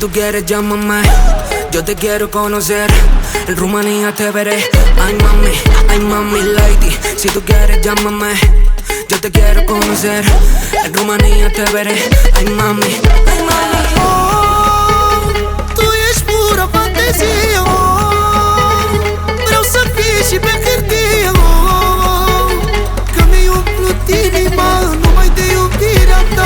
tú quieres llámame, yo te quiero conocer. En Rumanía te veré. Ay mami lady, si tú quieres llámame, yo te quiero conocer. En Rumanía te veré. Ay mami. Oh, tu ești pură fantezie, oh, vreau să fii și pe hârtie, oh, că mi-ai umplut inima numai de iubirea ta.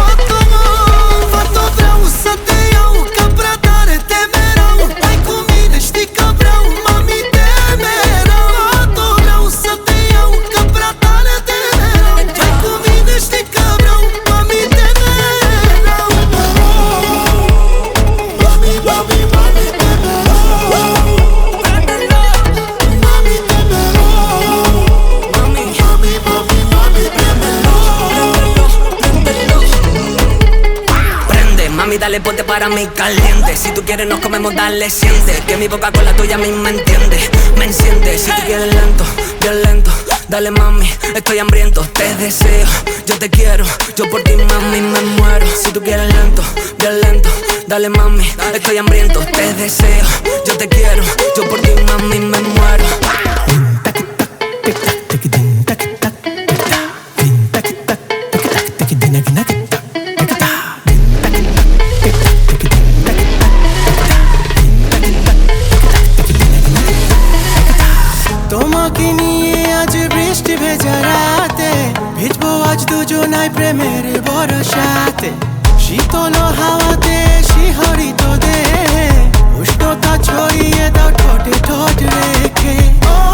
Fata, vreau să te iau, că prea tare te merau. Hai cu mine, știi că vreau, mami, te merau. Fata, vreau să te iau, că prea tare te merau. Hai cu mine, știi că vreau, mami, te merau. Mami, mami, mami, te merau. Mami, te merau. Mami, mami, mami, mami, te merau. Prende, mami, dale ponte para mí caliente. Si tú quieres nos comemos, dale, siente que mi boca con la tuya a mí me entiende, me enciende. Si tú quieres lento, bien lento, dale mami, estoy hambriento, te deseo, yo te quiero, yo por ti mami me muero. Si tú quieres lento, bien lento, dale mami, estoy hambriento, te deseo, yo te quiero, yo por ti mami me muero. তোমাকে নিয়ে আজ বৃষ্টি ভেজা রাতে ভিজবো আজ দুজনাই প্রেমের বরসাতে। শীতল হাওয়াতে শিহরিত দেহে উষ্ণতা ছড়িয়ে দাও ঠোঁটে ঠোঁট রেখে।